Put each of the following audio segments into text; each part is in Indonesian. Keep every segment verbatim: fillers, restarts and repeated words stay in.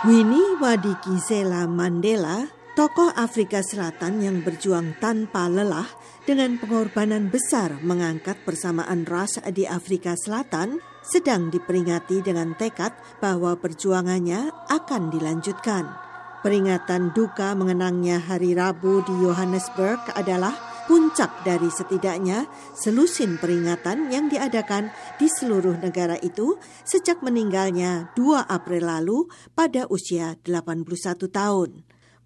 Winnie Madikizela Mandela, tokoh Afrika Selatan yang berjuang tanpa lelah dengan pengorbanan besar mengangkat persamaan ras di Afrika Selatan, sedang diperingati dengan tekad bahwa perjuangannya akan dilanjutkan. Peringatan duka mengenangnya hari Rabu di Johannesburg adalah puncak dari setidaknya selusin peringatan yang diadakan di seluruh negara itu sejak meninggalnya dua April lalu pada usia delapan puluh satu tahun.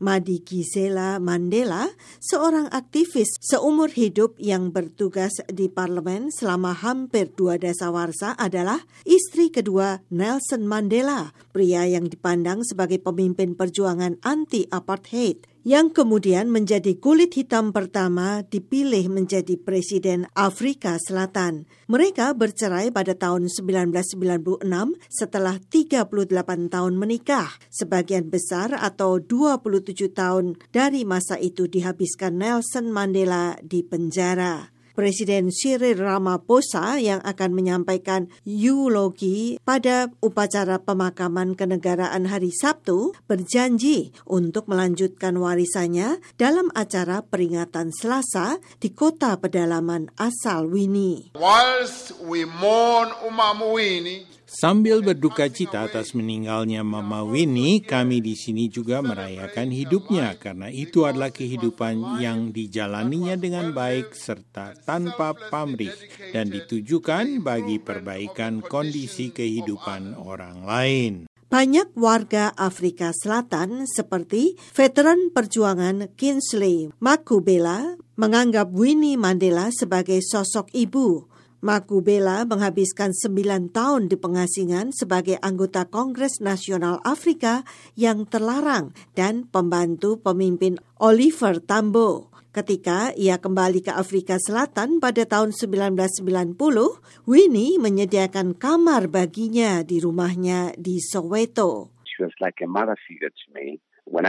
Madikizela Mandela, seorang aktivis seumur hidup yang bertugas di parlemen selama hampir dua dasawarsa, adalah istri kedua Nelson Mandela, pria yang dipandang sebagai pemimpin perjuangan anti-apartheid, yang kemudian menjadi kulit hitam pertama dipilih menjadi presiden Afrika Selatan. Mereka bercerai pada tahun sembilan belas sembilan puluh enam setelah tiga puluh delapan tahun menikah. Sebagian besar atau dua puluh tujuh tahun dari masa itu dihabiskan Nelson Mandela di penjara. Presiden Cyril Ramaphosa yang akan menyampaikan eulogi pada upacara pemakaman kenegaraan hari Sabtu berjanji untuk melanjutkan warisannya dalam acara peringatan Selasa di kota pedalaman asal Winnie. Whilst we mourn Umamu Winnie, sambil berduka cita atas meninggalnya Mama Winnie, kami di sini juga merayakan hidupnya karena itu adalah kehidupan yang dijalaninya dengan baik serta tanpa pamrih dan ditujukan bagi perbaikan kondisi kehidupan orang lain. Banyak warga Afrika Selatan seperti veteran perjuangan Kingsley Makubela menganggap Winnie Mandela sebagai sosok ibu. Makubela menghabiskan sembilan tahun di pengasingan sebagai anggota Kongres Nasional Afrika yang terlarang dan pembantu pemimpin Oliver Tambo. Ketika ia kembali ke Afrika Selatan pada tahun sembilan belas sembilan puluh, Winnie menyediakan kamar baginya di rumahnya di Soweto. She was like a mother figure to me.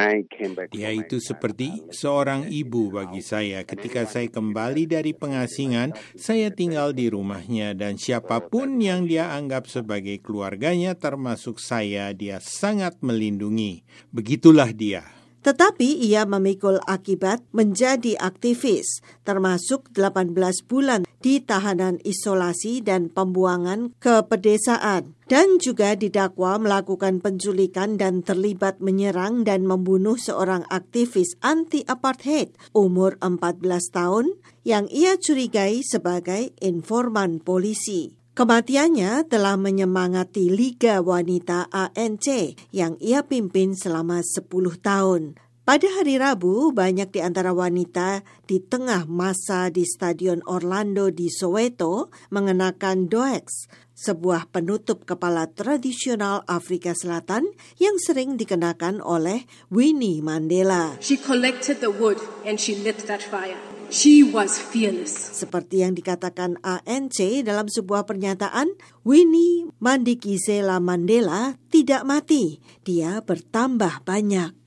Dia itu seperti seorang ibu bagi saya. Ketika saya kembali dari pengasingan, saya tinggal di rumahnya dan siapapun yang dia anggap sebagai keluarganya termasuk saya, dia sangat melindungi. Begitulah dia. Tetapi ia memikul akibat menjadi aktivis, termasuk delapan belas bulan di tahanan isolasi dan pembuangan ke pedesaan, dan juga didakwa melakukan penculikan dan terlibat menyerang dan membunuh seorang aktivis anti-apartheid umur empat belas tahun yang ia curigai sebagai informan polisi. Kematiannya telah menyemangati Liga Wanita A N C yang ia pimpin selama sepuluh tahun. Pada hari Rabu, banyak di antara wanita di tengah masa di Stadion Orlando di Soweto mengenakan doeks, sebuah penutup kepala tradisional Afrika Selatan yang sering dikenakan oleh Winnie Mandela. She collected the wood and she lit that fire. She was fearless. Seperti yang dikatakan A N C dalam sebuah pernyataan, Winnie Madikizela Mandela tidak mati, dia bertambah banyak.